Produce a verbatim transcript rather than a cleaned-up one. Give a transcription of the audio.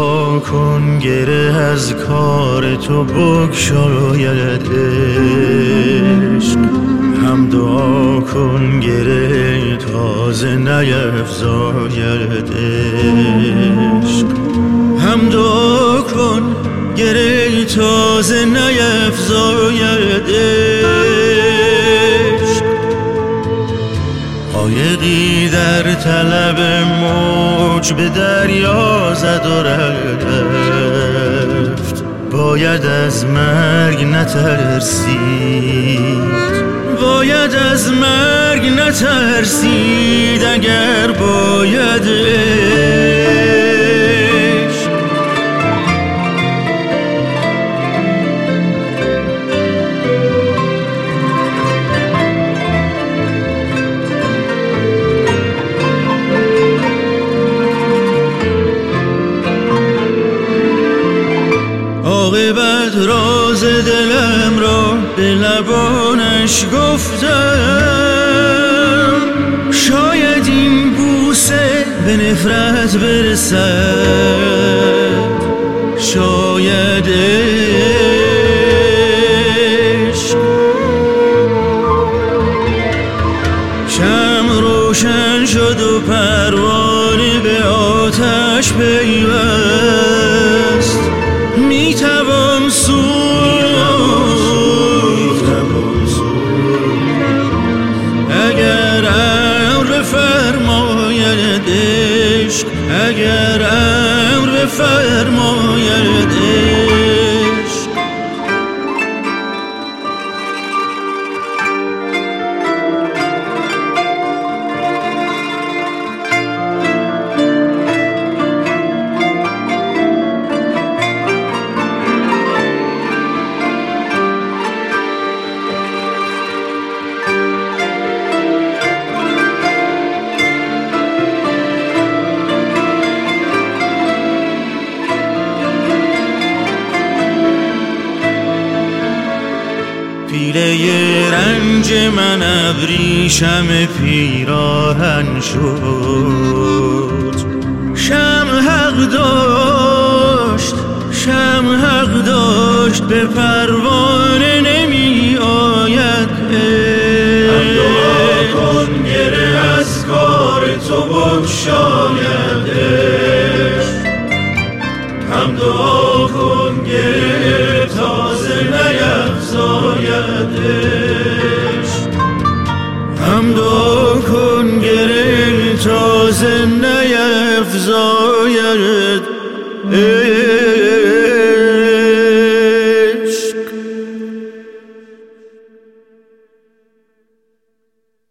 دعا کن گره از کار تو بگشاید عشق. هم دعا کن گره تازه نیفزاید عشق. هم دعا کن گره تازه نیفزاید عشق. قایقی در طلب موج به دریا زد و رفت، باید از مرگ نترسید، باید از مرگ نترسید اگر باید عشق. عاقبت راز دلم را به لبانش گفتم، شاید این بوسه به نفرت برسد، شاید عشق. شمع روشن شد و پروانه به آتش پیوست، میتوان سوخت اگر امر فرماید عشق، اگر امر فرماید عشق. پیله رنج من ابریشم پیراهن شد، شمع حق داشت، شمع حق داشت به پروانه نمی آید عشق. هم دعا کن گره از کار تو بگشاید عشق. هم دعا کن گره تازه نیفزاید عشق. هم دعا کن گره تازه نیفزاید عشق.